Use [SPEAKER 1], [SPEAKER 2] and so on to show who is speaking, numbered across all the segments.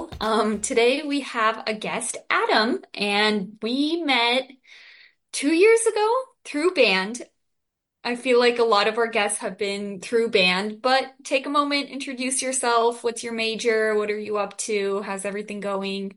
[SPEAKER 1] Hello. Today we have a guest, Adam, and we met 2 years ago through band. I feel like a lot of our guests have been through band, but take a moment, introduce yourself. What's your major? What are you up to? How's everything going?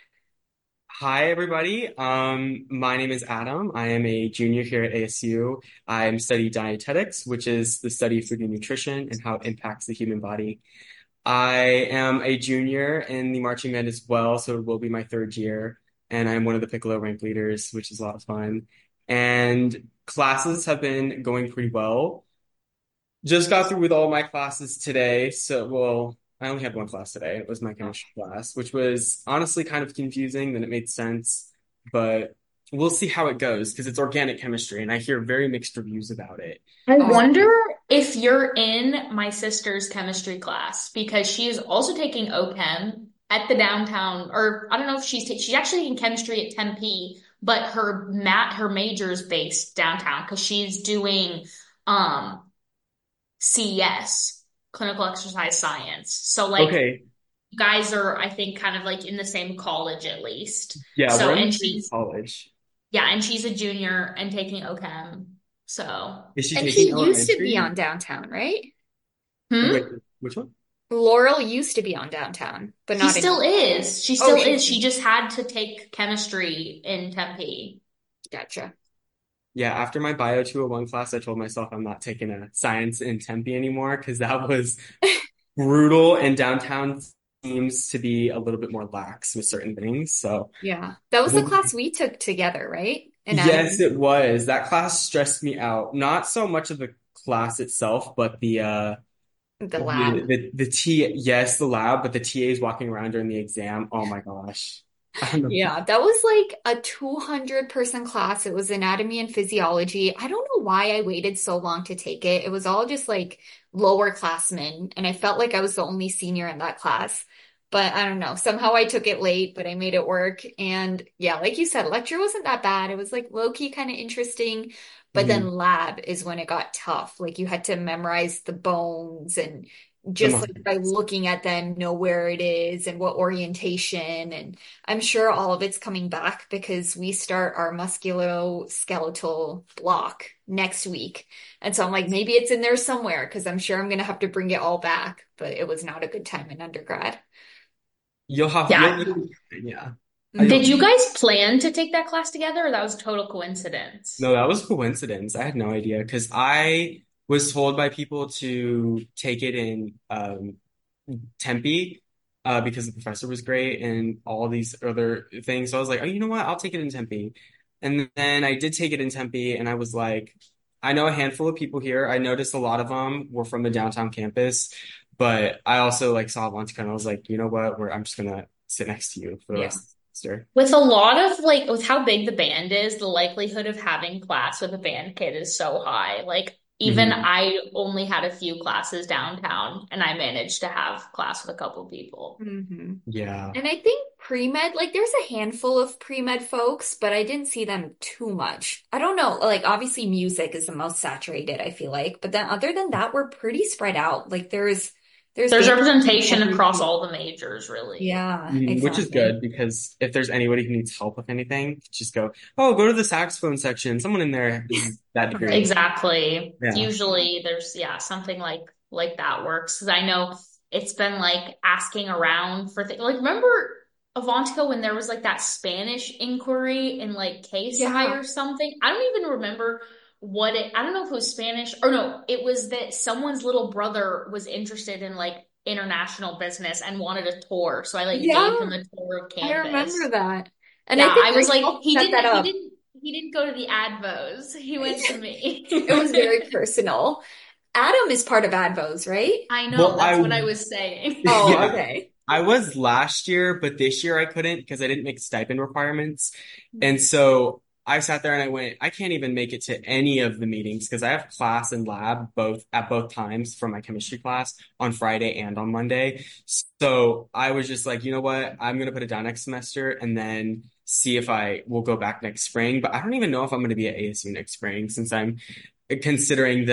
[SPEAKER 2] Hi, everybody. My name is Adam. I am a junior here at ASU. I'm studying dietetics, which is the study of food and nutrition and how it impacts the human body. I am a junior in the marching band as well, so it will be my third year. And I'm one of the Piccolo rank leaders, which is a lot of fun. And classes have been going pretty well. Just got through with all my classes today. I only had one class today. It was my chemistry class, which was honestly kind of confusing. Then it made sense, but we'll see how it goes because it's organic chemistry, and I hear very mixed reviews about it.
[SPEAKER 3] I
[SPEAKER 1] Oh,
[SPEAKER 3] wonder if you're in my sister's chemistry class because she is also taking OChem at the downtown, or I don't know if she's actually taking chemistry at Tempe, but her major is based downtown because she's doing um CES, clinical exercise science. So like
[SPEAKER 2] Okay,
[SPEAKER 3] you guys are, I think, kind of like in the same college at least.
[SPEAKER 2] yeah,
[SPEAKER 3] So
[SPEAKER 2] we're in the
[SPEAKER 3] and
[SPEAKER 2] same
[SPEAKER 3] she's
[SPEAKER 2] college.
[SPEAKER 3] yeah, and she's a junior and taking OChem. So
[SPEAKER 2] Is she
[SPEAKER 1] and
[SPEAKER 2] taking
[SPEAKER 1] he used to be
[SPEAKER 2] elementary?
[SPEAKER 1] on downtown, right?
[SPEAKER 2] Wait,
[SPEAKER 3] hmm?
[SPEAKER 2] which one?
[SPEAKER 1] Laurel used to be on downtown, but
[SPEAKER 3] She
[SPEAKER 1] not
[SPEAKER 3] still
[SPEAKER 1] anymore.
[SPEAKER 3] is. She
[SPEAKER 1] Oh,
[SPEAKER 3] still
[SPEAKER 1] she's
[SPEAKER 3] is. She just had to take chemistry in Tempe.
[SPEAKER 1] gotcha.
[SPEAKER 2] Yeah, after my Bio 201 class, I told myself I'm not taking a science in Tempe anymore because that was brutal, and downtown seems to be a little bit more lax with certain things. So.
[SPEAKER 1] Yeah. That was the class we took together, right?
[SPEAKER 2] Yes,
[SPEAKER 1] Anatomy,
[SPEAKER 2] it was. That class stressed me out. Not so much of the class itself, but
[SPEAKER 1] the lab.
[SPEAKER 2] yes, the lab, but the TAs walking around during the exam. Oh my gosh. I don't know.
[SPEAKER 1] Yeah, that was like a 200-person class. It was anatomy and physiology. I don't know why I waited so long to take it. It was all just like lower classmen, and I felt like I was the only senior in that class. But I don't know. Somehow I took it late, but I made it work. And yeah, like you said, lecture wasn't that bad. It was like low key kind of interesting. But then
[SPEAKER 2] Mhm.
[SPEAKER 1] lab is when it got tough. Like you had to memorize the bones and
[SPEAKER 2] The
[SPEAKER 1] just like by
[SPEAKER 2] muscles.
[SPEAKER 1] looking at them, know where it is and what orientation. And I'm sure all of it's coming back because we start our musculoskeletal block next week. And so I'm like, maybe it's in there somewhere because I'm sure I'm going to have to bring it all back. But it was not a good time in undergrad.
[SPEAKER 2] You'll
[SPEAKER 3] Yeah.
[SPEAKER 2] literally, yeah.
[SPEAKER 3] Did you guys plan to take that class together or that was a total coincidence?
[SPEAKER 2] No, that was coincidence. I had no idea because I was told by people to take it in Tempe because the professor was great and all these other things. So I was like, oh, you know what? I'll take it in Tempe. And then I did take it in Tempe, and I was like, I know a handful of people here. I noticed a lot of them were from the downtown campus, but I also like saw Avantika, and I was like, you know what? I'm just gonna sit next to you for the
[SPEAKER 1] Yeah.
[SPEAKER 2] rest of the semester.
[SPEAKER 3] With a lot of like, with how big the band is, the likelihood of having class with a band kid is so high. Like, even
[SPEAKER 2] Hmm.
[SPEAKER 3] I only had a few classes downtown and I managed to have class with a couple people.
[SPEAKER 1] hmm
[SPEAKER 2] Yeah.
[SPEAKER 1] And I think pre-med, like there's a handful of pre-med folks, but I didn't see them too much. I don't know, like obviously music is the most saturated, I feel like, but then other than that, we're pretty spread out. Like there's
[SPEAKER 3] There's
[SPEAKER 1] band in
[SPEAKER 3] representation
[SPEAKER 1] every
[SPEAKER 3] across
[SPEAKER 1] field.
[SPEAKER 3] all the majors, really.
[SPEAKER 1] Yeah,
[SPEAKER 2] Which is
[SPEAKER 1] exactly.
[SPEAKER 2] good because if there's anybody who needs help with anything, just go to the saxophone section. Someone in there is that degree.
[SPEAKER 1] Right.
[SPEAKER 3] Exactly.
[SPEAKER 2] Yeah.
[SPEAKER 3] Usually there's, yeah, something like that works. Because I know it's been like asking around for things. Like, remember Avantika when there was like that Spanish inquiry in like KSI
[SPEAKER 1] Yeah.
[SPEAKER 3] or something? I don't even remember I don't know if it was Spanish or no, it was that someone's little brother was interested in like international business and wanted a tour. So I like
[SPEAKER 1] Yeah,
[SPEAKER 3] gave him a tour of
[SPEAKER 1] I remember
[SPEAKER 3] campus.
[SPEAKER 1] that. And I
[SPEAKER 3] Yeah,
[SPEAKER 1] think
[SPEAKER 3] I was
[SPEAKER 1] Rick
[SPEAKER 3] like,
[SPEAKER 1] helped set that up.
[SPEAKER 3] he didn't go to the Advos. He went to me.
[SPEAKER 1] It was very personal. Adam is part of Advos, right?
[SPEAKER 3] I know,
[SPEAKER 2] Well,
[SPEAKER 3] that's what I was saying.
[SPEAKER 1] Oh,
[SPEAKER 2] yeah,
[SPEAKER 1] okay.
[SPEAKER 2] I was last year, but this year I couldn't because I didn't make stipend requirements. And so I sat there and I went, I can't even make it to any of the meetings because I have class and lab both times for my chemistry class on Friday and on Monday. So I was just like, you know what? I'm gonna put it down next semester and then see if I will go back next spring. But I don't even know if I'm gonna be at ASU next spring since I'm considering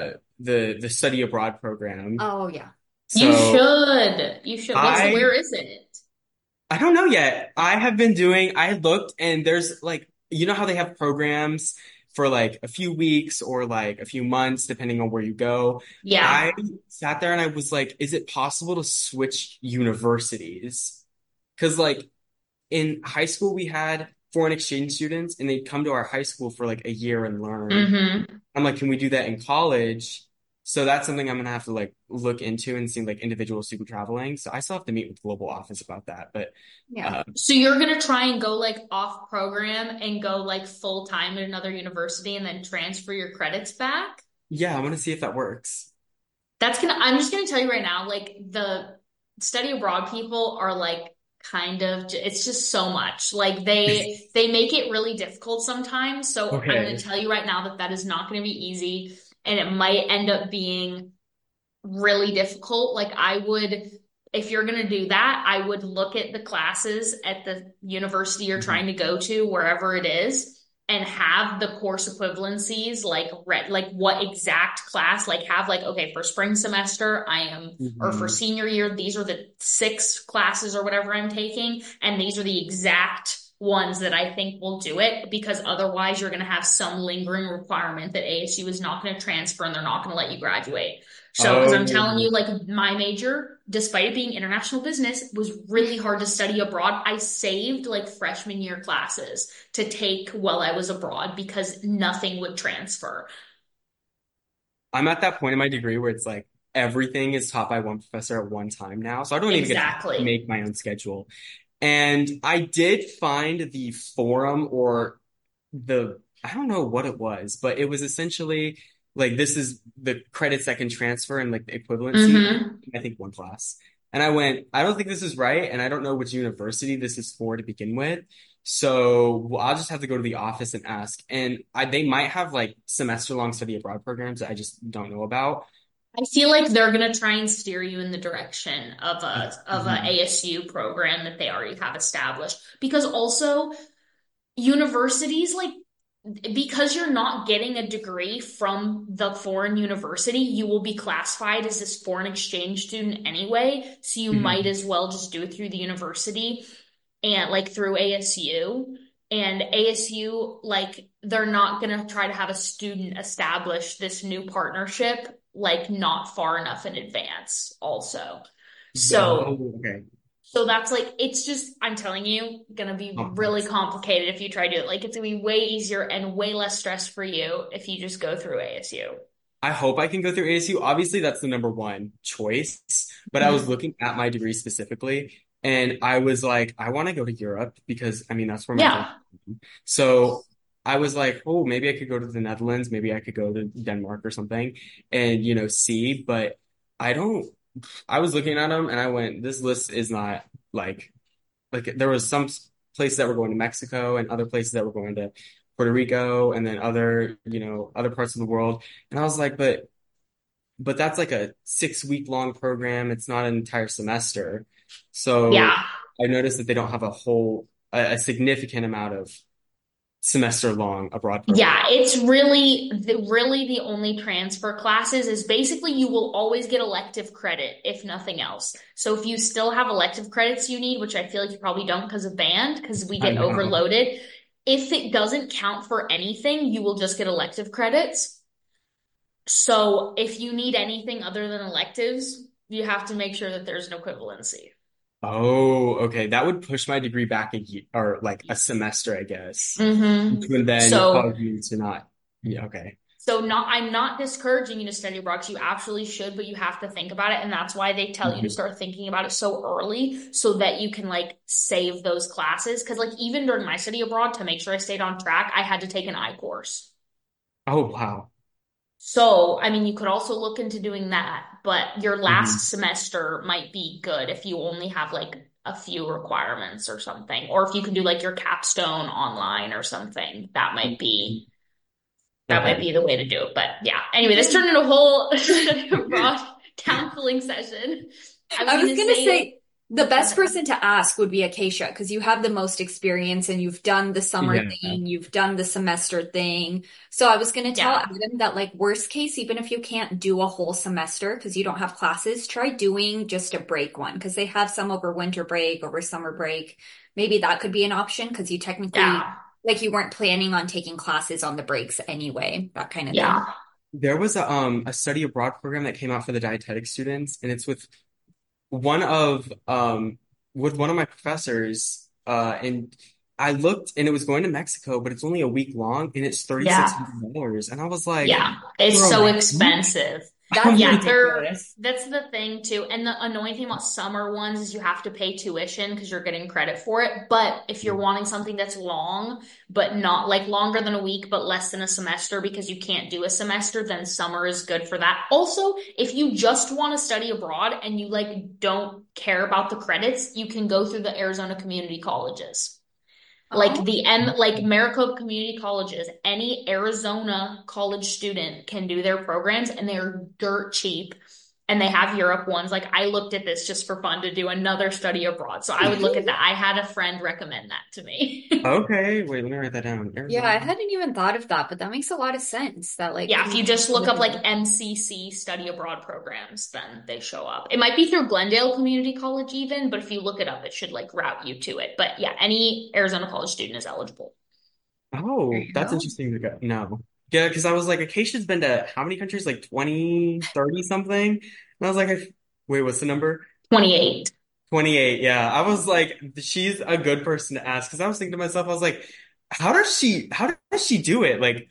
[SPEAKER 2] the study abroad program.
[SPEAKER 1] Oh, yeah.
[SPEAKER 3] You
[SPEAKER 2] So
[SPEAKER 3] should. You should. Where
[SPEAKER 2] I
[SPEAKER 3] is it?
[SPEAKER 2] I don't know yet. I looked and there's like, you know how they have programs for like a few weeks or like a few months, depending on where you go. I
[SPEAKER 3] Yeah.
[SPEAKER 2] sat there and I was like, is it possible to switch universities? Because like in high school, we had foreign exchange students and they'd come to our high school for like a year and learn.
[SPEAKER 3] Hmm.
[SPEAKER 2] I'm like, can we do that in college? So that's something I'm gonna have to like look into and see like individual student traveling. So I still have to meet with the global office about that. But
[SPEAKER 1] Yeah.
[SPEAKER 2] uh,
[SPEAKER 3] So you're gonna try and go like off program and go like full time at another university and then transfer your credits back?
[SPEAKER 2] yeah, I want to see if that works.
[SPEAKER 3] I'm just gonna tell you right now, like the study abroad people are like kind of, it's just so much. Like they make it really difficult sometimes. So I'm gonna
[SPEAKER 2] Okay.
[SPEAKER 3] tell you right now that that is not gonna be easy and it might end up being really difficult. Like I would, if you're going to do that, I would look at the classes at the university you're
[SPEAKER 2] Mhm.
[SPEAKER 3] trying to go to, wherever it is, and have the course equivalencies, like what exact class, like have like, okay, for spring semester, or for
[SPEAKER 2] Mhm.
[SPEAKER 3] senior year, these are the 6 classes or whatever I'm taking, and these are the exact ones that I think will do it because otherwise you're going to have some lingering requirement that ASU is not going to transfer and they're not going to let you graduate. So, because I'm telling you,
[SPEAKER 2] Oh,
[SPEAKER 3] like my major, despite it being international business, was really hard to study abroad. I saved like freshman year classes to take while I was abroad because nothing would transfer.
[SPEAKER 2] I'm at that point in my degree where it's like everything is taught by one professor at one time now. So I don't even get to
[SPEAKER 3] Exactly.
[SPEAKER 2] make my own schedule. And I did find the forum or I don't know what it was, but it was essentially like this is the credits that can transfer and like the equivalency,
[SPEAKER 3] Hmm.
[SPEAKER 2] I think one class. And I went, I don't think this is right, and I don't know which university this is for to begin with. So well, I'll just have to go to the office and ask. And they might have like semester long study abroad programs that I just don't know about.
[SPEAKER 3] I feel like they're gonna try and steer you in the direction of a
[SPEAKER 2] Mhm.
[SPEAKER 3] ASU program that they already have established. Because also universities like because you're not getting a degree from the foreign university, you will be classified as this foreign exchange student anyway. So you might
[SPEAKER 2] Mhm.
[SPEAKER 3] as well just do it through the university and like through ASU. And ASU, like, they're not going to try to have a student establish this new partnership, like, not far enough in advance, also. So
[SPEAKER 2] Oh, okay.
[SPEAKER 3] so that's like, it's just, I'm telling you, gonna be really
[SPEAKER 2] Complex.
[SPEAKER 3] complicated if you try to do it. Like, it's gonna be way easier and way less stress for you if you just go through ASU.
[SPEAKER 2] I hope I can go through ASU. Obviously, that's the number one choice. But I was
[SPEAKER 3] Mhm.
[SPEAKER 2] looking at my degree specifically, and I was like, I want to go to Europe because I mean that's where my friends.
[SPEAKER 3] Yeah.
[SPEAKER 2] So I was like, oh, maybe I could go to the Netherlands, maybe I could go to Denmark or something, and see. But I don't. I was looking at them, and I went, this list is not like there was some places that were going to Mexico and other places that were going to Puerto Rico and then other, other parts of the world. And I was like, but that's like a 6 week long program. It's not an entire semester. So
[SPEAKER 3] Yeah.
[SPEAKER 2] I noticed that they don't have a significant amount of semester long abroad program.
[SPEAKER 3] Yeah, it's really the only transfer classes is basically you will always get elective credit if nothing else. So if you still have elective credits you need, which I feel like you probably don't because of band, because we
[SPEAKER 2] I
[SPEAKER 3] get
[SPEAKER 2] know.
[SPEAKER 3] overloaded, if it doesn't count for anything, you will just get elective credits. So if you need anything other than electives, you have to make sure that there's an equivalency.
[SPEAKER 2] Oh, okay. That would push my degree back a year or like a semester, I guess, which
[SPEAKER 3] Hmm.
[SPEAKER 2] would then
[SPEAKER 3] So
[SPEAKER 2] cause me to not. Yeah, okay.
[SPEAKER 3] I'm not discouraging you to study abroad 'cause you absolutely should, but you have to think about it. And that's why they tell you to
[SPEAKER 2] Mhm.
[SPEAKER 3] start thinking about it so early so that you can like save those classes. Cause like even during my study abroad, to make sure I stayed on track, I had to take an I course.
[SPEAKER 2] Oh, wow.
[SPEAKER 3] So, I mean, you could also look into doing that, but your
[SPEAKER 2] Mhm.
[SPEAKER 3] last semester might be good if you only have like a few requirements or something. Or if you can do like your capstone online or something, that might
[SPEAKER 2] Okay.
[SPEAKER 3] be the way to do it. But yeah, anyway, this turned into a whole broad counseling session. I was
[SPEAKER 1] I was
[SPEAKER 3] gonna
[SPEAKER 1] gonna
[SPEAKER 3] say,
[SPEAKER 1] say, The best person to ask would be Acacia because you have the most experience and you've done the summer
[SPEAKER 2] Yeah.
[SPEAKER 1] thing, you've done the semester thing. So I was going to tell
[SPEAKER 3] Yeah.
[SPEAKER 1] Adam that, like, worst case, even if you can't do a whole semester because you don't have classes, try doing just a break one because they have some over winter break, over summer break. Maybe that could be an option because you technically,
[SPEAKER 3] Yeah.
[SPEAKER 1] like, you weren't planning on taking classes on the breaks anyway, that kind of thing.
[SPEAKER 3] Yeah.
[SPEAKER 2] There was a study abroad program that came out for the dietetic students, and it's one of one of my professors, and I looked and it was going to Mexico, but it's only a week long and it's
[SPEAKER 3] Yeah.
[SPEAKER 2] $3,600. And I was like,
[SPEAKER 3] Yeah. It's
[SPEAKER 2] for a
[SPEAKER 3] so
[SPEAKER 2] week?
[SPEAKER 3] expensive.
[SPEAKER 2] I'm
[SPEAKER 1] That's
[SPEAKER 3] Yeah,
[SPEAKER 2] like,
[SPEAKER 1] ridiculous.
[SPEAKER 3] that's the thing too. And the annoying thing about summer ones is you have to pay tuition because you're getting credit for it. But if you're wanting something that's long, but not like longer than a week, but less than a semester because you can't do a semester, then summer is good for that. Also, if you just want to study abroad and you like don't care about the credits, you can go through the Arizona community colleges.
[SPEAKER 1] Oh,
[SPEAKER 3] Like Maricopa Community Colleges, any Arizona college student can do their programs and they're dirt cheap. And they have Europe ones. Like I looked at this just for fun to do another study abroad. So I would look at that. I had a friend recommend that to me.
[SPEAKER 2] okay, wait, let me write that down.
[SPEAKER 1] yeah,
[SPEAKER 2] Arizona.
[SPEAKER 1] I hadn't even thought of that, but that makes a lot of sense that, like,
[SPEAKER 3] Yeah, if you just look up like
[SPEAKER 1] community.
[SPEAKER 3] MCC study abroad programs, then they show up. It might be through Glendale Community College even, but if you look it up, it should like route you to it. But yeah, any Arizona college student is eligible.
[SPEAKER 1] There
[SPEAKER 2] Oh,
[SPEAKER 1] you
[SPEAKER 2] that's
[SPEAKER 1] go.
[SPEAKER 2] interesting to go. No. Yeah, because I was like, Acacia's been to how many countries? Like 20, 30 something? And I was like, wait, what's the number?
[SPEAKER 3] 28.
[SPEAKER 2] 28. Yeah. I was like, she's a good person to ask because I was thinking to myself, I was like, how does she do it? Like,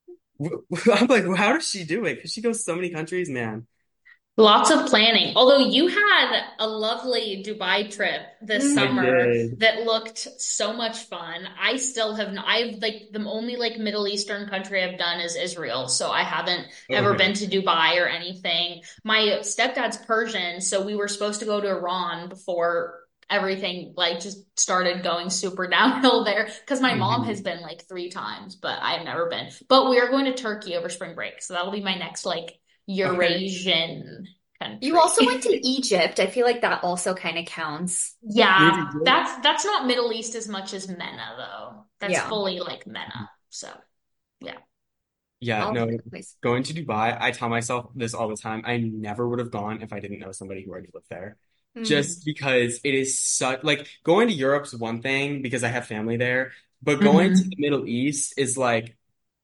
[SPEAKER 2] I'm like, how does she do it? Because she goes so many countries, man.
[SPEAKER 3] Lots of planning. Although you had a lovely Dubai trip this
[SPEAKER 2] I
[SPEAKER 1] Mhm.
[SPEAKER 3] summer
[SPEAKER 2] did.
[SPEAKER 3] that looked so much fun. I still have not, I've like the only like Middle Eastern country I've done is Israel. So I haven't ever been
[SPEAKER 2] Okay.
[SPEAKER 3] to Dubai or anything. My stepdad's Persian, so we were supposed to go to Iran before everything like just started going super downhill there because my mom has
[SPEAKER 2] Mhm.
[SPEAKER 3] been like 3 times, but I've never been. But we are going to Turkey over spring break. So that'll be my next like
[SPEAKER 2] Okay.
[SPEAKER 3] Eurasian
[SPEAKER 1] You also went to
[SPEAKER 3] country.
[SPEAKER 1] Egypt. I feel like that also kind of counts.
[SPEAKER 2] You
[SPEAKER 3] Yeah,
[SPEAKER 2] did good?
[SPEAKER 3] that's not Middle East as much as MENA though. That's
[SPEAKER 1] Yeah,
[SPEAKER 3] fully like MENA. So yeah.
[SPEAKER 2] Yeah,
[SPEAKER 1] all
[SPEAKER 2] no,
[SPEAKER 1] good place.
[SPEAKER 2] going to Dubai, I tell myself this all the time. I never would have gone if I didn't know somebody who already lived there.
[SPEAKER 1] Hmm.
[SPEAKER 2] Just because it is such like going to Europe's one thing because I have family there, but going to the
[SPEAKER 3] Hmm.
[SPEAKER 2] Middle East is like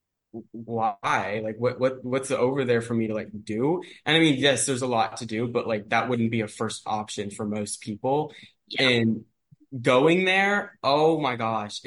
[SPEAKER 2] why? Like what's over there for me to like do? And I mean, yes, there's a lot to do, but like that wouldn't be a first option for most people.
[SPEAKER 3] Yeah.
[SPEAKER 2] And going there, oh my gosh,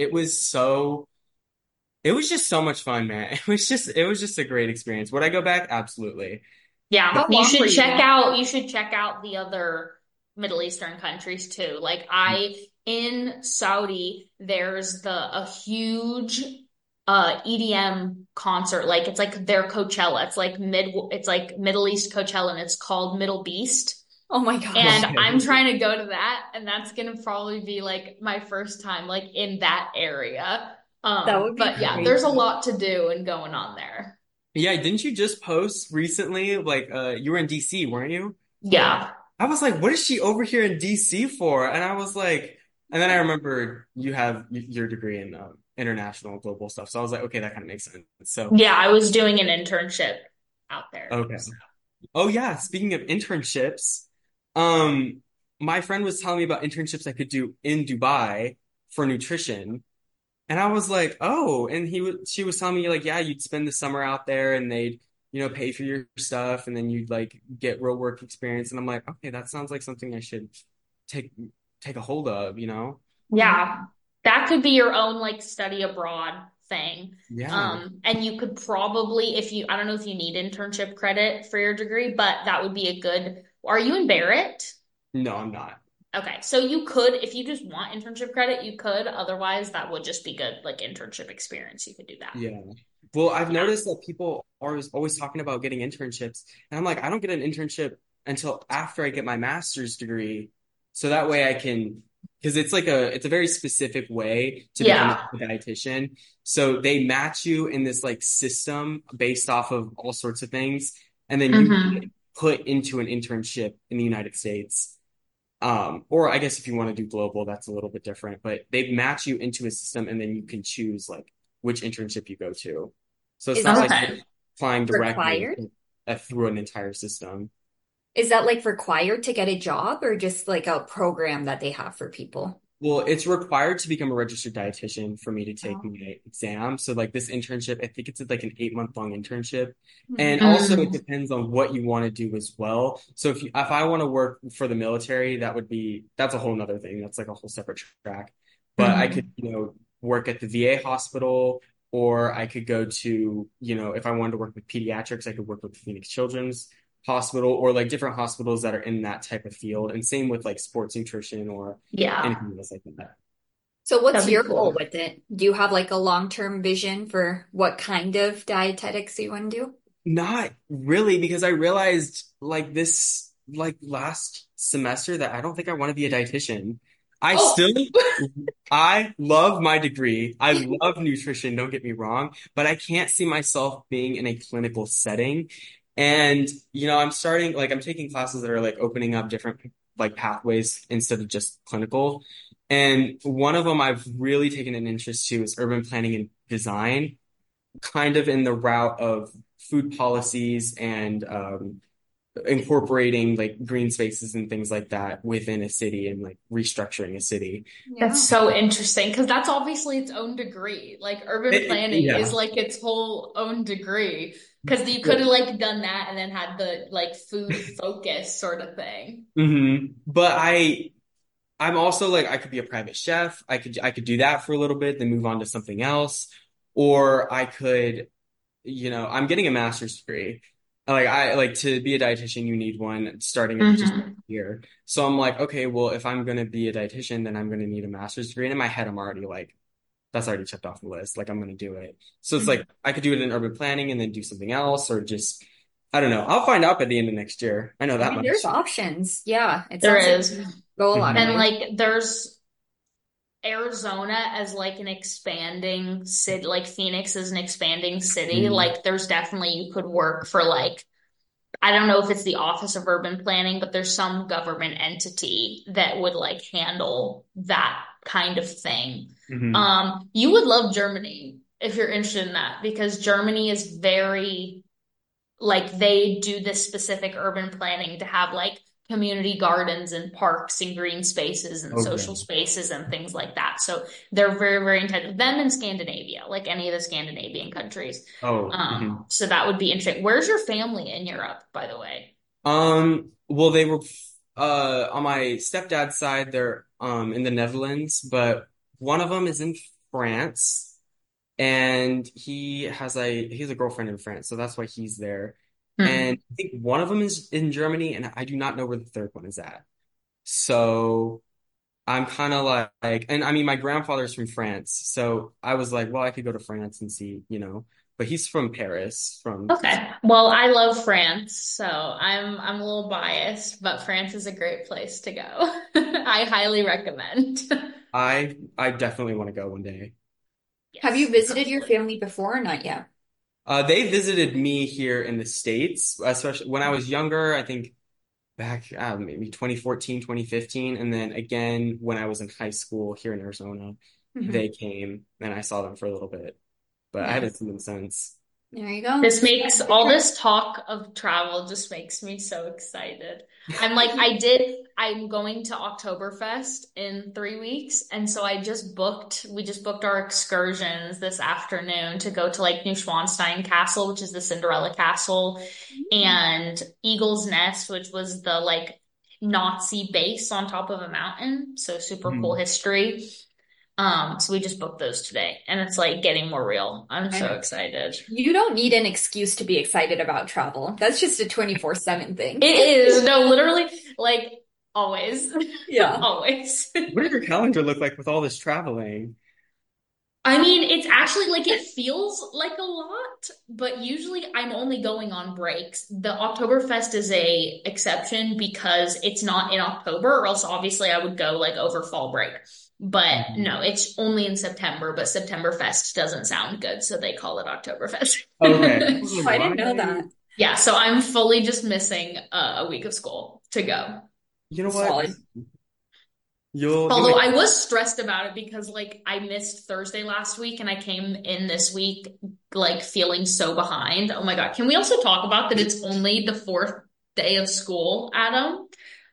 [SPEAKER 2] it was just so much fun, man. It was just a great experience. Would I go back? Absolutely.
[SPEAKER 3] Yeah.
[SPEAKER 1] How long were you there?
[SPEAKER 3] You should check out the other Middle Eastern countries too. Like I in Saudi, there's a huge EDM concert. Like it's like their Coachella. It's like Middle East Coachella and it's called Middle Beast.
[SPEAKER 1] Oh my gosh.
[SPEAKER 3] And I'm
[SPEAKER 2] Okay.
[SPEAKER 3] trying to go to that, and that's gonna probably be like my first time like in that area.
[SPEAKER 1] That would be
[SPEAKER 3] But yeah, there's a
[SPEAKER 1] crazy.
[SPEAKER 3] lot to do and going on there.
[SPEAKER 2] Yeah, didn't you just post recently like you were in DC, weren't you?
[SPEAKER 3] Yeah.
[SPEAKER 2] I was like, what is she over here in DC for? And I was like, and then I remember you have your degree in international global stuff. So I was like, okay, that kind of makes sense. So,
[SPEAKER 3] Yeah, I was doing an internship out there.
[SPEAKER 2] okay.
[SPEAKER 3] So.
[SPEAKER 2] Oh yeah, speaking of internships, um, my friend was telling me about internships I could do in Dubai for nutrition. And I was like, oh, and she was telling me like, yeah, you'd spend the summer out there and they'd, pay for your stuff and then you'd like get real work experience. And I'm like, okay, that sounds like something I should take take a hold of, you know?
[SPEAKER 3] Yeah, that could be your own like study abroad thing.
[SPEAKER 2] Yeah.
[SPEAKER 3] And you could probably, if you, I don't know if you need internship credit for your degree, but that would be a good, are you in Barrett?
[SPEAKER 2] No, I'm not.
[SPEAKER 3] Okay, so you could, if you just want internship credit, you could. Otherwise, that would just be good, like internship experience. You could do that.
[SPEAKER 2] Yeah. Well, I've
[SPEAKER 3] Yeah.
[SPEAKER 2] noticed that people are always talking about getting internships, and I'm like, I don't get an internship until after I get my master's degree, so that way I can, because it's a very specific way to become
[SPEAKER 3] Yeah.
[SPEAKER 2] a dietitian. So they match you in this like system based off of all sorts of things, and then you get
[SPEAKER 3] Hmm.
[SPEAKER 2] put into an internship in the United States. Or I guess if you want to do global, that's a little bit different, but they match you into a system and then you can choose like which internship you go to. So it's
[SPEAKER 1] Is
[SPEAKER 2] not
[SPEAKER 1] that
[SPEAKER 2] like you're
[SPEAKER 3] Okay.
[SPEAKER 2] applying directly
[SPEAKER 1] required?
[SPEAKER 2] through an entire system.
[SPEAKER 1] Is that like required to get a job or just like a program that they have for people?
[SPEAKER 2] Well, it's required to become a registered dietitian for me to take
[SPEAKER 1] Oh.
[SPEAKER 2] my exam. So like this internship, I think it's like an 8 month long internship. And
[SPEAKER 1] Hmm.
[SPEAKER 2] also it
[SPEAKER 3] Mm,
[SPEAKER 2] depends on what you want to do as well. So if I want to work for the military, that's a whole nother thing. That's like a whole separate track. But I could,
[SPEAKER 3] mm.
[SPEAKER 2] work at the VA hospital, or I could go to, if I wanted to work with pediatrics, I could work with Phoenix Children's Hospital or like different hospitals that are in that type of field. And same with like sports nutrition or
[SPEAKER 3] Yeah,
[SPEAKER 2] anything else like that.
[SPEAKER 1] So what's
[SPEAKER 3] that'd be
[SPEAKER 1] your goal
[SPEAKER 3] cool.
[SPEAKER 1] with it? Do you have like a long-term vision for what kind of dietetics you want to do?
[SPEAKER 2] Not really, because I realized like last semester that I don't think I want to be a dietitian. I
[SPEAKER 3] Oh,
[SPEAKER 2] still, I love my degree. I love nutrition, don't get me wrong, but I can't see myself being in a clinical setting. And, I'm taking classes that are like opening up different like pathways instead of just clinical. And one of them I've really taken an interest to is urban planning and design, kind of in the route of food policies and incorporating like green spaces and things like that within a city and like restructuring a city.
[SPEAKER 3] that's
[SPEAKER 1] Yeah.
[SPEAKER 3] so interesting because that's obviously its own degree. Like urban planning is
[SPEAKER 2] Yeah.
[SPEAKER 3] like its whole own degree because you
[SPEAKER 2] Yeah.
[SPEAKER 3] could have like done that and then had the like food focus sort of thing.
[SPEAKER 2] But I'm also like I could be a private chef. I could do that for a little bit, then move on to something else. Or I could, I'm getting a master's degree. Like to be a dietitian, you need one starting at just
[SPEAKER 3] Hmm.
[SPEAKER 2] here. So I'm like, okay, well, if I'm gonna be a dietitian, then I'm gonna need a master's degree. And in my head, I'm already like, that's already checked off the list. Like I'm gonna do it. So it's like I could do it in urban planning and then do something else, or just I don't know. I'll find out by the end of next year. I know
[SPEAKER 1] I
[SPEAKER 2] that
[SPEAKER 1] mean, there's
[SPEAKER 2] much.
[SPEAKER 1] options. Yeah. It
[SPEAKER 3] There
[SPEAKER 1] sounds like
[SPEAKER 3] is.
[SPEAKER 1] you go a lot of
[SPEAKER 3] And
[SPEAKER 2] Hmm.
[SPEAKER 1] ways.
[SPEAKER 3] like there's Arizona as like an expanding city, like Phoenix is an expanding city.
[SPEAKER 2] Hmm.
[SPEAKER 3] Like there's definitely you could work for like I don't know if it's the Office of Urban Planning, but there's some government entity that would like handle that kind of thing.
[SPEAKER 2] Hmm.
[SPEAKER 3] You would love Germany if you're interested in that because Germany is very like they do this specific urban planning to have like community gardens and parks and green spaces and social
[SPEAKER 2] Okay.
[SPEAKER 3] spaces and things like that. So they're very, very intense. Them in Scandinavia, like any of the Scandinavian countries.
[SPEAKER 2] Oh. Hmm.
[SPEAKER 3] So that would be interesting. Where's your family in Europe, by the way?
[SPEAKER 2] Well, they were on my stepdad's side, they're in the Netherlands, but one of them is in France, and he has a girlfriend in France, so that's why he's there.
[SPEAKER 3] Hmm.
[SPEAKER 2] And I think one of them is in Germany, and I do not know where the third one is at. So I'm kind of and I mean, my grandfather's from France, so I was like, well, I could go to France and see, but he's from Paris, from.
[SPEAKER 3] Okay. Well, I love France, so I'm a little biased, but France is a great place to go. I highly recommend.
[SPEAKER 2] I definitely want to go one day.
[SPEAKER 1] Have you
[SPEAKER 3] Yes,
[SPEAKER 1] visited your
[SPEAKER 3] absolutely.
[SPEAKER 1] family before or not yet?
[SPEAKER 2] They visited me here in the States, especially when I was younger, I think back maybe 2014, 2015, and then again when I was in high school here in Arizona,
[SPEAKER 1] Hmm.
[SPEAKER 2] they came and I saw them for a little bit, but I haven't
[SPEAKER 1] Nice.
[SPEAKER 2] seen them since.
[SPEAKER 1] There you go.
[SPEAKER 3] This makes all this talk of travel just makes me so excited. I'm going to Oktoberfest in 3 weeks. And so we just booked our excursions this afternoon to go to like Neuschwanstein Castle, which is the Cinderella castle, and Eagle's Nest, which was the like Nazi base on top of a mountain. So super cool
[SPEAKER 2] Mhm.
[SPEAKER 3] history. So we just booked those today and it's like getting more real. I'm so
[SPEAKER 1] And
[SPEAKER 3] excited.
[SPEAKER 1] you don't need an excuse to be excited about travel. That's just a 24/7 thing.
[SPEAKER 3] It is. No, literally, like always.
[SPEAKER 1] Yeah.
[SPEAKER 3] Always.
[SPEAKER 2] What does your calendar look like with all this traveling?
[SPEAKER 3] I mean, it's actually like it feels like a lot, but usually I'm only going on breaks. The Oktoberfest is a exception because it's not in October, or else obviously I would go like over fall break. But
[SPEAKER 2] Mhm.
[SPEAKER 3] no, it's only in September, but Septemberfest doesn't sound good, so they call it
[SPEAKER 2] Okay. I
[SPEAKER 3] Oktoberfest.
[SPEAKER 2] was like,
[SPEAKER 1] I didn't know
[SPEAKER 2] why?
[SPEAKER 1] that.
[SPEAKER 3] Yeah, so I'm fully just missing a week of school to go.
[SPEAKER 2] You know what?
[SPEAKER 1] Solid.
[SPEAKER 2] You'll
[SPEAKER 3] Although
[SPEAKER 2] make
[SPEAKER 3] I was stressed about it because like I missed Thursday last week and I came in this week like feeling so behind. Oh my God. Can we also talk about that it's only the fourth day of school, Adam?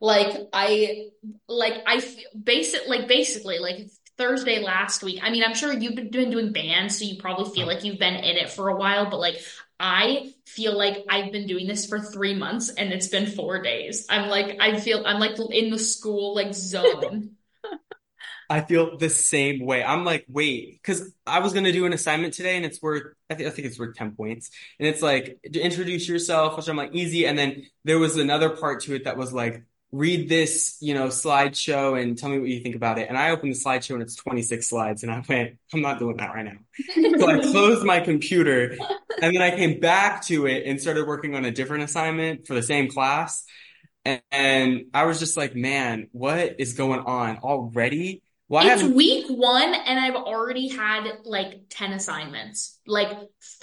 [SPEAKER 3] Basically like Thursday last week. I mean, I'm sure you've been doing bands, so you probably feel like you've been in it for a while, but like I feel like I've been doing this for 3 months and it's been 4 days. I'm like in the school like zone.
[SPEAKER 2] I feel the same way. I'm like, wait, because I was gonna do an assignment today, and it's worth I think it's worth 10 points, and it's like introduce yourself, which I'm like easy, and then there was another part to it that was like read this, slideshow and tell me what you think about it. And I opened the slideshow and it's 26 slides, and I went, I'm not doing that right now. So I closed my computer, and then I came back to it and started working on a different assignment for the same class, and I was just like, man, what is going on already? Well, I
[SPEAKER 3] It's
[SPEAKER 2] haven't.
[SPEAKER 3] week one, and I've already had like 10 assignments. Like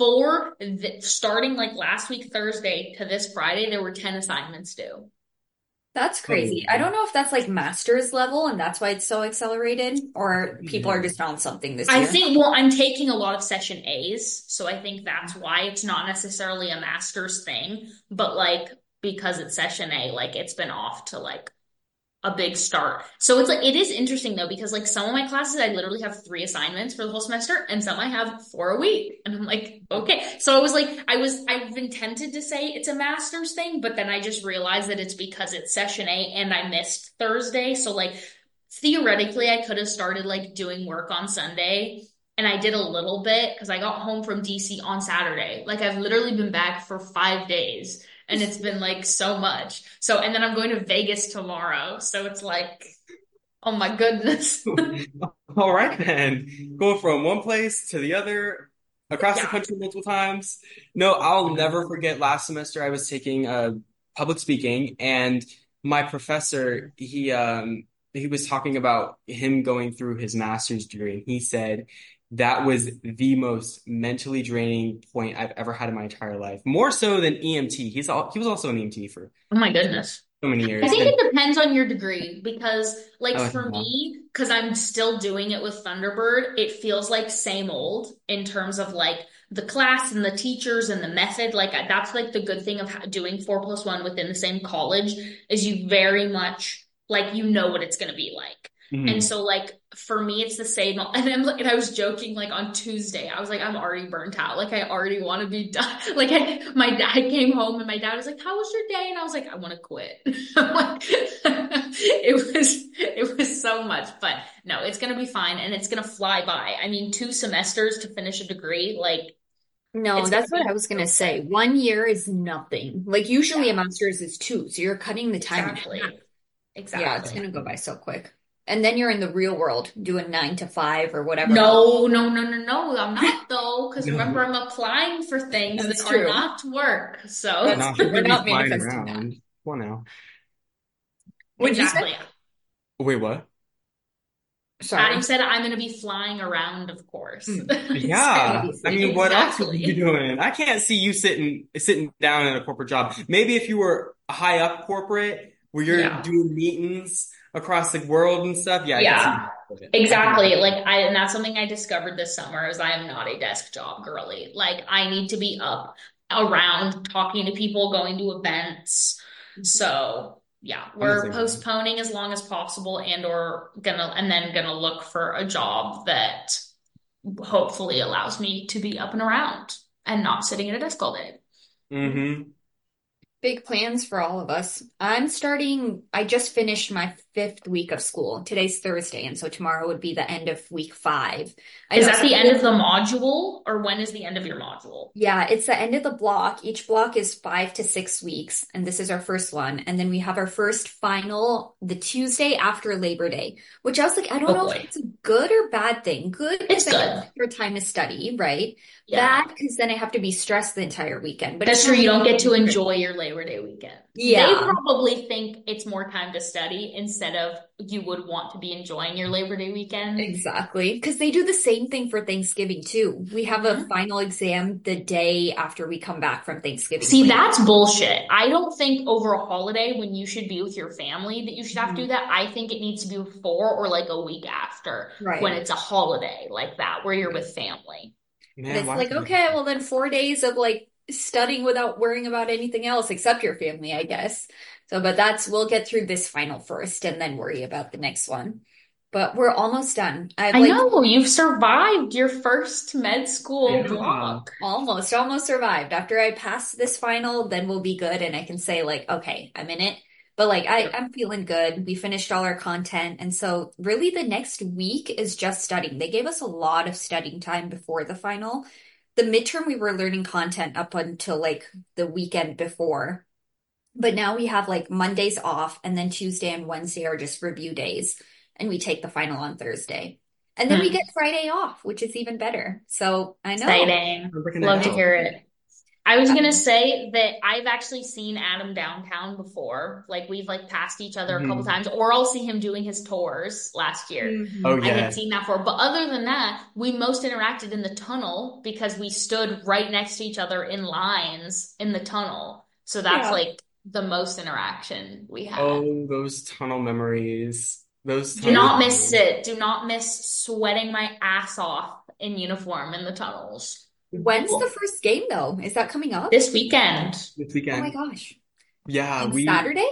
[SPEAKER 3] starting like last week, Thursday to this Friday, there were 10 assignments due.
[SPEAKER 1] That's crazy. I don't know if that's like master's level and that's why it's so accelerated, or people are
[SPEAKER 2] Yeah.
[SPEAKER 1] just on something this
[SPEAKER 3] I
[SPEAKER 1] year.
[SPEAKER 3] think, well, I'm taking a lot of session A's, so I think that's why it's not necessarily a master's thing, but like because it's session A, like it's been off to like a big start. So it's like it is interesting though because like some of my classes I literally have 3 assignments for the whole semester and some I have 4 a week. And I'm like, okay. So I was like I've been tempted to say it's a master's thing, but then I just realized that it's because it's session A and I missed Thursday. So like theoretically I could have started like doing work on Sunday and I did a little bit because I got home from DC on Saturday. Like I've literally been back for 5 days and it's been like so much. So, and then I'm going to Vegas tomorrow. So it's like, oh my goodness.
[SPEAKER 2] All right, then. Going from one place to the other, across the
[SPEAKER 3] Yeah.
[SPEAKER 2] country multiple times. No, I'll never forget last semester I was taking public speaking, and my professor, he was talking about him going through his master's degree, and he said that was the most mentally draining point I've ever had in my entire life. More so than EMT. He was also an EMT for
[SPEAKER 3] Oh my goodness.
[SPEAKER 2] so many
[SPEAKER 3] I
[SPEAKER 2] years.
[SPEAKER 3] think
[SPEAKER 2] And
[SPEAKER 3] it depends on your degree because, like, for
[SPEAKER 2] yeah.
[SPEAKER 3] me, because I'm still doing it with Thunderbird, it feels like same old in terms of like the class and the teachers and the method. Like, that's like the good thing of doing 4+1 within the same college is you very much like you know what it's going to be like. And
[SPEAKER 2] Mhm.
[SPEAKER 3] so, like, for me, it's the same. And I was joking, like, on Tuesday, I was like, I'm already burnt out. Like, I already want to be done. Like, my dad came home and my dad was like, how was your day? And I was like, I want to quit. I'm like, it was so much, but no, it's going to be fine and it's going to fly by. I mean, 2 semesters to finish a degree, like,
[SPEAKER 1] No,
[SPEAKER 3] it's going
[SPEAKER 1] that's
[SPEAKER 3] to
[SPEAKER 1] what I
[SPEAKER 3] be
[SPEAKER 1] was
[SPEAKER 3] so
[SPEAKER 1] gonna say.
[SPEAKER 3] quick.
[SPEAKER 1] 1 year is nothing. Like usually a
[SPEAKER 3] Yeah,
[SPEAKER 1] master's is 2, so you're cutting the time in half.
[SPEAKER 3] exactly.
[SPEAKER 1] Yeah, it's
[SPEAKER 3] Exactly.
[SPEAKER 1] gonna go by so quick. And then you're in the real world doing 9 to 5 or whatever else.
[SPEAKER 3] No, no, no, no, no. I'm not though, because remember,
[SPEAKER 2] No,
[SPEAKER 3] I'm applying for things that
[SPEAKER 1] That's
[SPEAKER 3] are
[SPEAKER 1] true.
[SPEAKER 3] not work. So,
[SPEAKER 1] That's
[SPEAKER 2] no,
[SPEAKER 1] true.
[SPEAKER 2] she's
[SPEAKER 1] We're
[SPEAKER 2] gonna be
[SPEAKER 1] not
[SPEAKER 2] flying
[SPEAKER 1] manifesting that.
[SPEAKER 2] around. Come on now.
[SPEAKER 1] What'd you say?
[SPEAKER 3] exactly.
[SPEAKER 2] Wait, what?
[SPEAKER 3] Adam
[SPEAKER 1] Sorry.
[SPEAKER 3] said I'm going to be flying around, of course.
[SPEAKER 1] It's gonna
[SPEAKER 2] Yeah.
[SPEAKER 1] be
[SPEAKER 2] I
[SPEAKER 1] fleeting.
[SPEAKER 2] mean, what else would you be
[SPEAKER 3] Exactly.
[SPEAKER 2] doing? I can't see you sitting down in a corporate job. Maybe if you were high up corporate where you're
[SPEAKER 3] Yeah.
[SPEAKER 2] doing meetings across the world and stuff, yeah, I can see
[SPEAKER 3] Yeah.
[SPEAKER 2] you. I can.
[SPEAKER 3] Exactly. And that's something I discovered this summer is I am not a desk job girly. Like I need to be up around talking to people, going to events. So yeah,
[SPEAKER 2] I'm the
[SPEAKER 3] we're
[SPEAKER 2] same way.
[SPEAKER 3] postponing as long as possible and then gonna look for a job that hopefully allows me to be up and around and not sitting at a desk all day.
[SPEAKER 2] Mm-hmm.
[SPEAKER 1] Big plans for all of us. I just finished my 5th week of school. Today's Thursday, and so tomorrow would be the end of week 5. I
[SPEAKER 3] Is
[SPEAKER 1] know
[SPEAKER 3] that
[SPEAKER 1] some
[SPEAKER 3] the end of
[SPEAKER 1] people,
[SPEAKER 3] the module or when is the end of your module?
[SPEAKER 1] yeah, it's the end of the block. Each block is 5 to 6 weeks, and this is our first one. And then we have our first final the Tuesday after Labor Day, which I was like, I don't
[SPEAKER 3] Oh
[SPEAKER 1] know if
[SPEAKER 3] boy.
[SPEAKER 1] it's a good or bad thing. Good
[SPEAKER 3] It's
[SPEAKER 1] because I get
[SPEAKER 3] good.
[SPEAKER 1] extra time to study, right?
[SPEAKER 3] Yeah.
[SPEAKER 1] Bad because then I have to be stressed the entire weekend. But it's
[SPEAKER 3] That's true.
[SPEAKER 1] not
[SPEAKER 3] You don't get to
[SPEAKER 1] like
[SPEAKER 3] enjoy your Labor Day weekend. They
[SPEAKER 1] Yeah,
[SPEAKER 3] probably think it's more time to study instead of you would want to be enjoying your Labor Day weekend.
[SPEAKER 1] exactly. Because they do the same thing for Thanksgiving too. We have a
[SPEAKER 3] Mhm.
[SPEAKER 1] final exam the day after we come back from Thanksgiving
[SPEAKER 3] See,
[SPEAKER 1] break.
[SPEAKER 3] that's bullshit. I don't think over a holiday when you should be with your family that you should have to do
[SPEAKER 1] Mhm.
[SPEAKER 3] that. I think it needs to be before or like a week after when
[SPEAKER 1] Right.
[SPEAKER 3] it's a holiday like that where you're with family.
[SPEAKER 1] And
[SPEAKER 2] Man,
[SPEAKER 1] it's
[SPEAKER 2] why?
[SPEAKER 1] like, okay, well then 4 days of like studying without worrying about anything else except your family, I guess. So, but we'll get through this final first and then worry about the next one. But we're almost done. I've
[SPEAKER 3] I
[SPEAKER 1] like
[SPEAKER 3] know you've survived your first med school
[SPEAKER 2] Yeah.
[SPEAKER 3] block.
[SPEAKER 1] almost survived. After I pass this final, then we'll be good and I can say like, okay, I'm in it. But like I'm feeling good. We finished all our content. And so really the next week is just studying. They gave us a lot of studying time before the final. The midterm we were learning content up until like the weekend before. But now we have like Mondays off and then Tuesday and Wednesday are just review days. And we take the final on Thursday. And then we
[SPEAKER 3] Hmm.
[SPEAKER 1] get Friday off, which is even better. So I know.
[SPEAKER 3] Exciting.
[SPEAKER 2] I'm breaking that
[SPEAKER 3] Love to
[SPEAKER 2] down.
[SPEAKER 3] hear it. I was gonna
[SPEAKER 1] Um,
[SPEAKER 3] say that I've actually seen Adam downtown before. Like we've like passed each other a couple
[SPEAKER 2] Mhm.
[SPEAKER 3] times, or I'll see him doing his tours last year.
[SPEAKER 2] Oh
[SPEAKER 1] mhm.
[SPEAKER 3] I had
[SPEAKER 2] yeah.
[SPEAKER 3] seen that before. But other than that, we most interacted in the tunnel because we stood right next to each other in lines in the tunnel. So that's
[SPEAKER 1] Yeah.
[SPEAKER 3] like the most interaction we had.
[SPEAKER 2] Oh, those tunnel memories. Those
[SPEAKER 3] Do
[SPEAKER 2] tunnel
[SPEAKER 3] not miss
[SPEAKER 2] memories.
[SPEAKER 3] it. Do not miss sweating my ass off in uniform in the tunnels.
[SPEAKER 1] When's the
[SPEAKER 2] Cool.
[SPEAKER 1] first game though? Is that coming up?
[SPEAKER 3] This weekend.
[SPEAKER 2] This
[SPEAKER 1] Oh my
[SPEAKER 2] weekend.
[SPEAKER 1] gosh.
[SPEAKER 2] Yeah,
[SPEAKER 1] On Saturday?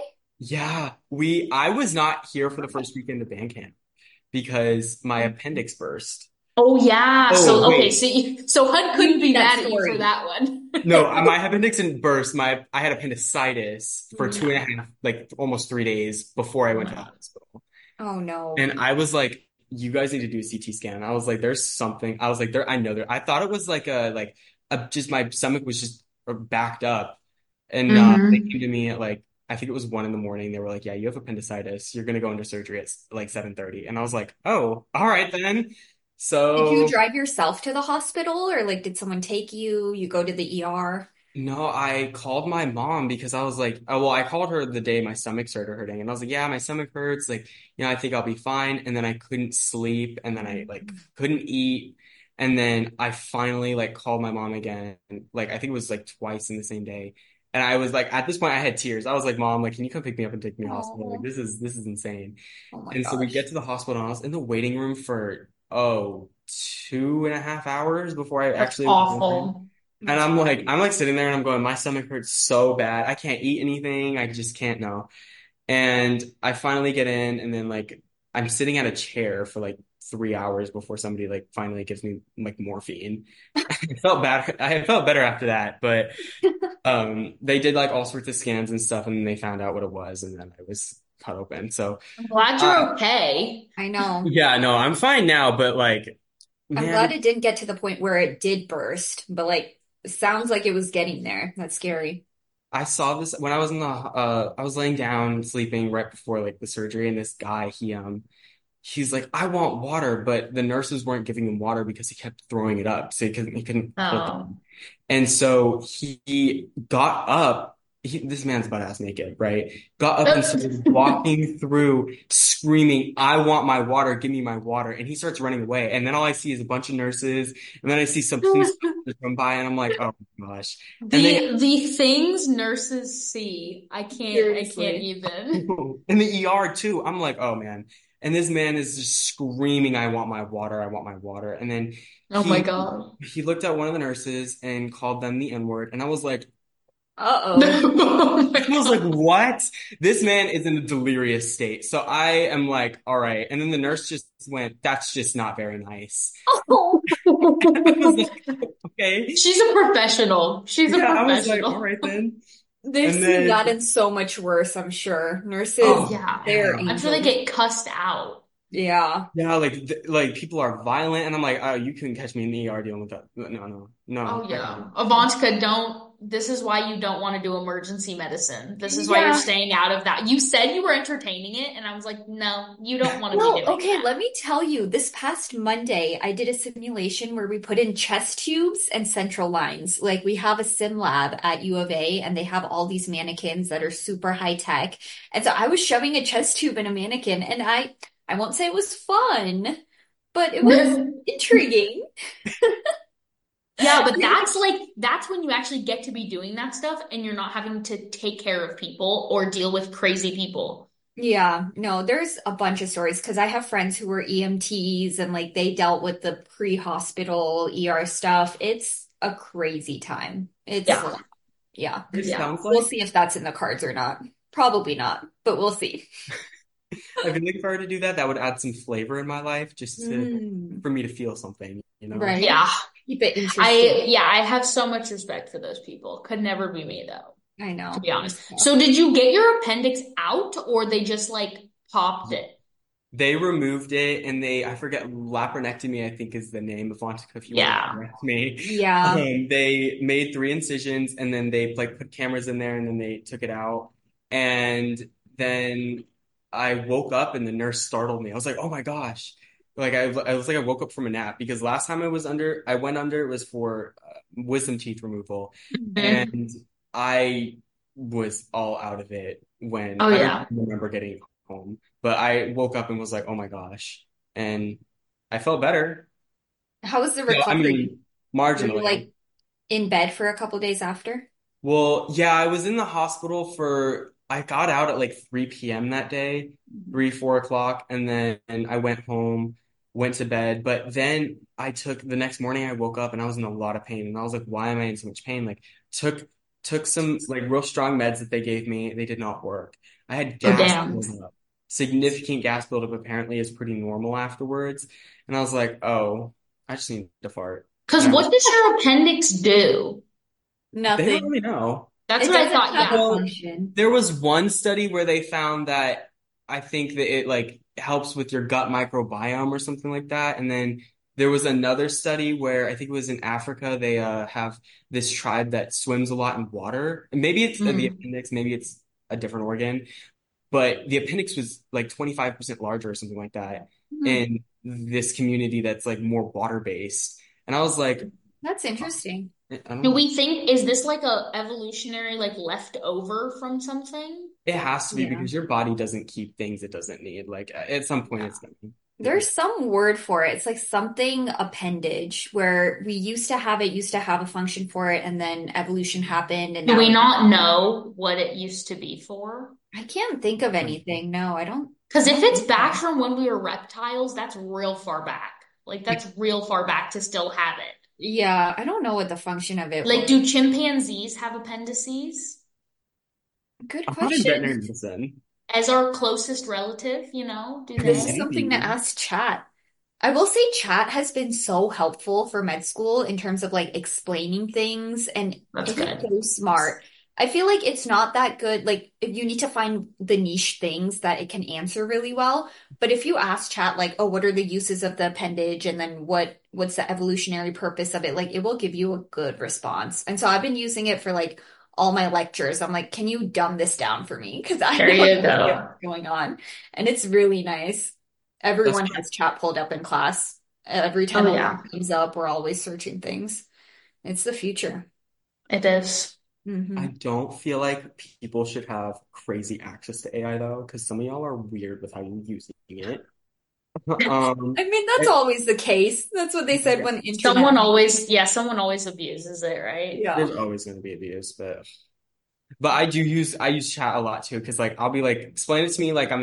[SPEAKER 2] I was not here for the first weekend of band camp because my appendix burst.
[SPEAKER 3] Oh yeah.
[SPEAKER 2] Oh,
[SPEAKER 3] So okay,
[SPEAKER 2] wait.
[SPEAKER 3] so HUD
[SPEAKER 1] You
[SPEAKER 3] couldn't
[SPEAKER 1] need
[SPEAKER 3] be
[SPEAKER 1] that
[SPEAKER 3] mad at you for
[SPEAKER 1] story.
[SPEAKER 3] that one.
[SPEAKER 2] No, my appendix didn't burst. I had appendicitis for two
[SPEAKER 3] No.
[SPEAKER 2] and a half, like almost 3 days before I
[SPEAKER 3] Oh
[SPEAKER 2] went
[SPEAKER 3] my
[SPEAKER 2] to the
[SPEAKER 3] God.
[SPEAKER 2] hospital.
[SPEAKER 1] Oh no.
[SPEAKER 2] And I was like, you guys need to do a CT scan. I was like, there's something. I was like, I know there. I thought it was like just my stomach was just backed up. And they
[SPEAKER 3] Hmm.
[SPEAKER 2] came to me at like, I think it was 1 in the morning. They were like, yeah, you have appendicitis. You're going to go into surgery at like 7:30. And I was like, oh, all right then.
[SPEAKER 1] Did you
[SPEAKER 2] So
[SPEAKER 1] drive yourself to the hospital or like did someone take you? You go to the ER?
[SPEAKER 2] no, I called my mom because I was like, oh, well, I called her the day my stomach started hurting. And I was like, yeah, my stomach hurts. Like, I think I'll be fine. And then I couldn't sleep. And then I like couldn't eat. And then I finally like called my mom again. Like, I think it was like twice in the same day. And I was like, at this point, I had tears. I was like, Mom, like, can you come pick me up and take me to the hospital? Like,
[SPEAKER 1] Oh,
[SPEAKER 2] this is insane.
[SPEAKER 1] oh my
[SPEAKER 2] And so we get
[SPEAKER 1] gosh.
[SPEAKER 2] to the hospital and I was in the waiting room for, 2.5 hours before I
[SPEAKER 3] That's
[SPEAKER 2] actually went in.
[SPEAKER 3] awful.
[SPEAKER 2] And
[SPEAKER 1] That's rough.
[SPEAKER 2] I'm like sitting there and I'm going, my stomach hurts so bad. I can't eat anything. I just can't know. And I finally get in and then like I'm sitting at a chair for like 3 hours before somebody like finally gives me like morphine. I felt bad. I felt better after that, but they did like all sorts of scans and stuff and then they found out what it was and then I was cut open. So
[SPEAKER 3] I'm glad
[SPEAKER 2] uh
[SPEAKER 3] you're okay.
[SPEAKER 1] I know.
[SPEAKER 2] yeah, no, I'm fine now, but like
[SPEAKER 1] I'm glad
[SPEAKER 2] man,
[SPEAKER 1] it didn't get to the point where it did burst, but like it sounds like it was getting there. That's scary.
[SPEAKER 2] I saw this when I was in the I was laying down sleeping right before like the surgery and this guy he's like I want water but the nurses weren't giving him water because he kept throwing it up so he couldn't put it
[SPEAKER 3] Oh.
[SPEAKER 2] down. And so he got up. This man's butt ass naked, right? Got up and started walking through, screaming, "I want my water! Give me my water!" And he starts running away. And then all I see is a bunch of nurses, and then I see some police officers come by, and I'm like, "Oh my gosh!" And then
[SPEAKER 3] The things nurses see, I can't
[SPEAKER 1] Seriously.
[SPEAKER 3] even.
[SPEAKER 2] in the ER too, I'm like, "Oh man!" And this man is just screaming, "I want my water! I want my water!" And then
[SPEAKER 3] Oh my
[SPEAKER 2] he
[SPEAKER 3] God.
[SPEAKER 2] he looked at one of the nurses and called them the N-word, and I was like.
[SPEAKER 1] Uh-oh.
[SPEAKER 3] Oh my
[SPEAKER 2] I was like,
[SPEAKER 3] God.
[SPEAKER 2] what? This man is in a delirious state. So I am like, all right. And then the nurse just went, that's just not very nice.
[SPEAKER 1] Oh.
[SPEAKER 2] I was like, okay.
[SPEAKER 3] She's a professional. She's a
[SPEAKER 2] Yeah, I was like, all
[SPEAKER 3] professional.
[SPEAKER 2] right then.
[SPEAKER 1] They've
[SPEAKER 2] And
[SPEAKER 1] seen that
[SPEAKER 2] then,
[SPEAKER 1] and so much worse, I'm sure. Nurses,
[SPEAKER 2] oh,
[SPEAKER 3] Yeah.
[SPEAKER 1] they're
[SPEAKER 2] yeah.
[SPEAKER 3] I'm sure they
[SPEAKER 1] angels.
[SPEAKER 3] get cussed out.
[SPEAKER 1] Yeah.
[SPEAKER 2] Yeah, like people are violent, and I'm like, oh, you couldn't catch me in the ER dealing with that. No, no,
[SPEAKER 3] Oh
[SPEAKER 2] no, I
[SPEAKER 3] yeah.
[SPEAKER 2] couldn't.
[SPEAKER 3] Avantika, this is why you don't want to do emergency medicine. This is why you're
[SPEAKER 1] Yeah.
[SPEAKER 3] staying out of that. You said you were entertaining it, and I was like, no, you don't want to be
[SPEAKER 1] No,
[SPEAKER 3] doing
[SPEAKER 1] okay,
[SPEAKER 3] that.
[SPEAKER 1] let me tell you, this past Monday, I did a simulation where we put in chest tubes and central lines. Like we have a sim lab at U of A and they have all these mannequins that are super high tech. And so I was shoving a chest tube in a mannequin and I won't say it was fun, but it was intriguing.
[SPEAKER 3] Yeah, but that's when you actually get to be doing that stuff and you're not having to take care of people or deal with crazy people.
[SPEAKER 1] Yeah, no, there's a bunch of stories because I have friends who were EMTs and like they dealt with the pre-hospital ER stuff. It's a crazy time. It's
[SPEAKER 3] Yeah.
[SPEAKER 1] yeah.
[SPEAKER 2] It
[SPEAKER 3] Yeah.
[SPEAKER 2] sounds
[SPEAKER 1] We'll
[SPEAKER 2] like
[SPEAKER 1] see if that's in the cards or not. Probably not, but we'll see.
[SPEAKER 2] I feel like if I were to do that, that would add some flavor in my life, just to
[SPEAKER 1] Mm,
[SPEAKER 2] for me to feel something, you know?
[SPEAKER 3] Yeah.
[SPEAKER 1] right? Keep it interesting.
[SPEAKER 3] I have so much respect for those people. Could never be me though,
[SPEAKER 1] I
[SPEAKER 3] to
[SPEAKER 1] know.
[SPEAKER 3] be honest.
[SPEAKER 1] It's tough.
[SPEAKER 3] So did you get your appendix out or they just like popped it?
[SPEAKER 2] They removed it, and I forget, lapronectomy, I think is the name of Fontica, if you want to
[SPEAKER 3] Yeah.
[SPEAKER 2] correct me.
[SPEAKER 1] Yeah.
[SPEAKER 2] They made 3 incisions, and then they like put cameras in there, and then they took it out. And then I woke up, and the nurse startled me. I was like, oh my gosh. Like I was like I woke up from a nap because last time I went under, it was for wisdom teeth removal,
[SPEAKER 3] Mhm.
[SPEAKER 2] and I was all out of it when
[SPEAKER 3] Oh
[SPEAKER 2] I don't
[SPEAKER 3] yeah.
[SPEAKER 2] remember getting home. But I woke up and was like, oh my gosh. And I felt better.
[SPEAKER 1] How was the
[SPEAKER 2] No, I
[SPEAKER 1] recovery?
[SPEAKER 2] mean,
[SPEAKER 1] Were you
[SPEAKER 2] marginally.
[SPEAKER 1] like in bed for a couple days after?
[SPEAKER 2] Well, yeah, I was in the hospital I got out at like 3 p.m. that day, 4 o'clock. And then I went home, went to bed. But then the next morning I woke up and I was in a lot of pain. And I was like, why am I in so much pain? Like, took, took some like real strong meds that they gave me. They did not work. I had
[SPEAKER 3] Oh
[SPEAKER 2] gas
[SPEAKER 3] damn.
[SPEAKER 2] buildup. Significant gas buildup apparently is pretty normal afterwards. And I was like, oh, I just need to fart.
[SPEAKER 3] Because
[SPEAKER 2] And I was,
[SPEAKER 3] what does your appendix do?
[SPEAKER 2] they don't
[SPEAKER 1] Nothing.
[SPEAKER 2] really know.
[SPEAKER 3] That's
[SPEAKER 1] It
[SPEAKER 3] what I
[SPEAKER 1] doesn't
[SPEAKER 3] thought.
[SPEAKER 1] have a
[SPEAKER 3] Yeah.
[SPEAKER 2] Well,
[SPEAKER 1] function.
[SPEAKER 2] there was one study where they found that I think that it like helps with your gut microbiome or something like that. And then there was another study where I think it was in Africa. They have this tribe that swims a lot in water. And maybe it's the
[SPEAKER 3] Mm.
[SPEAKER 2] appendix, maybe it's a different organ, but the appendix was like 25% larger or something like that
[SPEAKER 1] Hmm.
[SPEAKER 2] in this community that's like more water based. And I was like,
[SPEAKER 1] That's
[SPEAKER 2] I
[SPEAKER 1] interesting.
[SPEAKER 2] don't
[SPEAKER 3] Do
[SPEAKER 2] know.
[SPEAKER 3] we think, is this like a evolutionary, like leftover from something?
[SPEAKER 2] It has to be
[SPEAKER 1] Yeah.
[SPEAKER 2] because your body doesn't keep things it doesn't need. Like at some point,
[SPEAKER 1] Yeah.
[SPEAKER 2] it's gonna.
[SPEAKER 1] There's some word for it. It's like something appendage where we used to have a function for it, and then evolution happened, and
[SPEAKER 3] Do
[SPEAKER 1] now
[SPEAKER 3] we
[SPEAKER 1] it,
[SPEAKER 3] not know what it used to be for?
[SPEAKER 1] I can't think of anything. No,
[SPEAKER 3] Because
[SPEAKER 1] I
[SPEAKER 3] if
[SPEAKER 1] don't
[SPEAKER 3] it's
[SPEAKER 1] think
[SPEAKER 3] back
[SPEAKER 1] so.
[SPEAKER 3] from when we were reptiles, that's real far back. Like that's real far back to still have it.
[SPEAKER 1] Yeah, I don't know what the function of it
[SPEAKER 3] Like,
[SPEAKER 1] was.
[SPEAKER 3] do chimpanzees have appendices?
[SPEAKER 1] Good
[SPEAKER 2] I'm not in
[SPEAKER 1] question.
[SPEAKER 2] veterinary medicine.
[SPEAKER 3] As our closest relative, do
[SPEAKER 1] This is
[SPEAKER 3] they?
[SPEAKER 1] something to
[SPEAKER 2] Maybe.
[SPEAKER 1] ask Chat. I will say chat has been so helpful for med school in terms of like explaining things and
[SPEAKER 3] That's
[SPEAKER 1] it is
[SPEAKER 3] good.
[SPEAKER 1] so smart. I feel like it's not that good. Like if you need to find the niche things that it can answer really well. But if you ask chat like, oh, what are the uses of the appendage and then what's the evolutionary purpose of it? Like it will give you a good response. And so I've been using it for like all my lectures. I'm like, can you dumb this down for me? Because I
[SPEAKER 3] There
[SPEAKER 1] don't have
[SPEAKER 3] you
[SPEAKER 1] no idea
[SPEAKER 3] go.
[SPEAKER 1] what's going on. And it's really nice.
[SPEAKER 2] That's
[SPEAKER 1] Everyone has chat pulled up in class. Every time
[SPEAKER 3] Oh
[SPEAKER 1] a word
[SPEAKER 3] yeah,
[SPEAKER 1] comes up, we're always searching things. It's the future.
[SPEAKER 3] it is.
[SPEAKER 2] I
[SPEAKER 1] Hmm.
[SPEAKER 2] don't feel like people should have crazy access to AI though, because some of y'all are weird with how you're using it. Um,
[SPEAKER 1] I mean, that's always the case. That's what they said when internet.
[SPEAKER 3] Someone always abuses it, right?
[SPEAKER 1] Yeah.
[SPEAKER 2] there's always going to be abuse, but I use chat a lot too because like I'll be like explain it to me like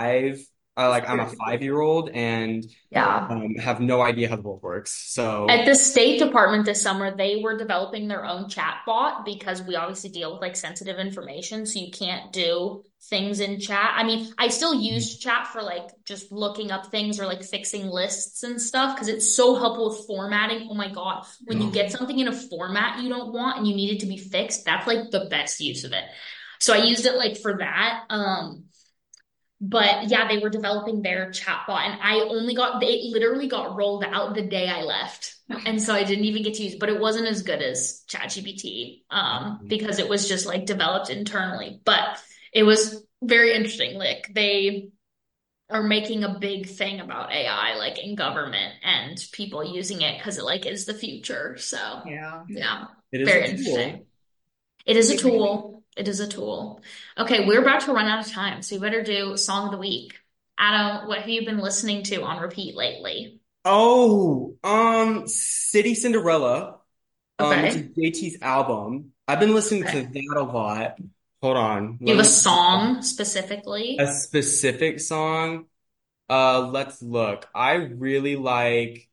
[SPEAKER 2] I'm a 5 year old and
[SPEAKER 3] Yeah.
[SPEAKER 2] have no idea how the world works.
[SPEAKER 3] At
[SPEAKER 2] So
[SPEAKER 3] the State Department this summer, they were developing their own chat bot because we obviously deal with like sensitive information, so you can't do things in chat. I mean, I still use chat for like just looking up things or like fixing lists and stuff because it's so helpful with formatting. Oh my God. When you get
[SPEAKER 1] Mhm.
[SPEAKER 3] something in a format you don't want and you need it to be fixed, that's like the best use of it. So I used it like for that. But yeah, they were developing their chatbot, and it literally got rolled out the day I left. And so I didn't even get to use, but it wasn't as good as ChatGPT, because it was just like developed internally. But it was very interesting. Like they are making a big thing about AI, like in government and people using it because it like is the future. So
[SPEAKER 1] Yeah.
[SPEAKER 3] yeah,
[SPEAKER 2] It is a
[SPEAKER 3] very
[SPEAKER 2] tool.
[SPEAKER 3] interesting. It is a tool. It is a tool. Okay, we're about to run out of time, so we better do Song of the Week. Adam, what have you been listening to on repeat lately?
[SPEAKER 2] Oh, City Cinderella, which is
[SPEAKER 3] Okay.
[SPEAKER 2] JT's album. I've been listening to
[SPEAKER 3] Okay.
[SPEAKER 2] that a lot. Hold on,
[SPEAKER 3] Do
[SPEAKER 2] let
[SPEAKER 3] you have a
[SPEAKER 2] me
[SPEAKER 3] song
[SPEAKER 2] a
[SPEAKER 3] specifically?
[SPEAKER 2] specific song. Let's look. I really like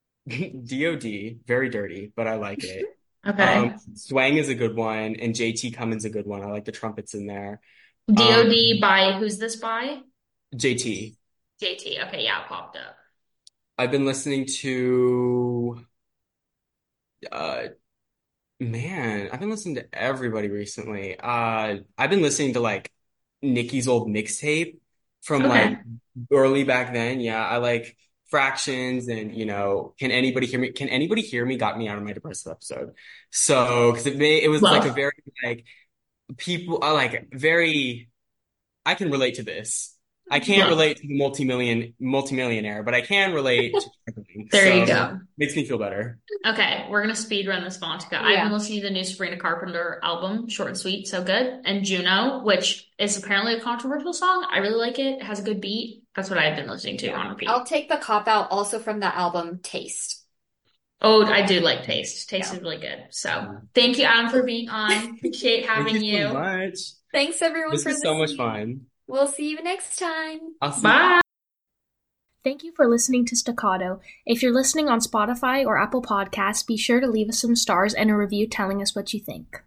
[SPEAKER 2] DOD, very dirty, but I like it.
[SPEAKER 3] Okay.
[SPEAKER 2] Swang is a good one, and JT Cummins a good one. I like the trumpets in there.
[SPEAKER 3] DOD
[SPEAKER 2] Um,
[SPEAKER 3] by who's this by?
[SPEAKER 2] JT.
[SPEAKER 3] JT. Okay, yeah, it popped up.
[SPEAKER 2] I've been listening to uh man, I've been listening to everybody recently. I've been listening to like Nicki's old mixtape from like
[SPEAKER 3] Okay.
[SPEAKER 2] early back then. Yeah, I like Fractions and Can Anybody Hear Me? Can Anybody Hear Me got me out of my depressive episode. So, because it was like a
[SPEAKER 3] Love.
[SPEAKER 2] very like people are like very I can relate to this. I can't
[SPEAKER 3] Love.
[SPEAKER 2] relate to the multimillionaire, but I can relate to struggling.
[SPEAKER 3] There you
[SPEAKER 2] So
[SPEAKER 3] go.
[SPEAKER 2] makes me feel better.
[SPEAKER 3] Okay, we're gonna speed run this Vontica. I've been
[SPEAKER 1] Yeah.
[SPEAKER 3] listening to the new Sabrina Carpenter album, Short and Sweet, so good. And Juno, which is apparently a controversial song. I really like it. It has a good beat. That's what I've been listening to
[SPEAKER 1] Yeah.
[SPEAKER 3] on
[SPEAKER 1] I'll
[SPEAKER 3] repeat.
[SPEAKER 1] take the cop out also from the album Taste.
[SPEAKER 3] Oh, I do like Taste. Taste
[SPEAKER 1] Yeah.
[SPEAKER 3] is really good. So thank you, Adam, for being on. Appreciate
[SPEAKER 2] Thank
[SPEAKER 3] having
[SPEAKER 2] you so
[SPEAKER 3] you.
[SPEAKER 2] much.
[SPEAKER 1] Thanks everyone
[SPEAKER 2] This
[SPEAKER 1] for
[SPEAKER 2] was so much
[SPEAKER 1] listening.
[SPEAKER 2] fun.
[SPEAKER 1] We'll see you next time.
[SPEAKER 2] I'll see.
[SPEAKER 3] Bye.
[SPEAKER 4] Thank you for listening to Staccato. If you're listening on Spotify or Apple Podcasts, be sure to leave us some stars and a review telling us what you think.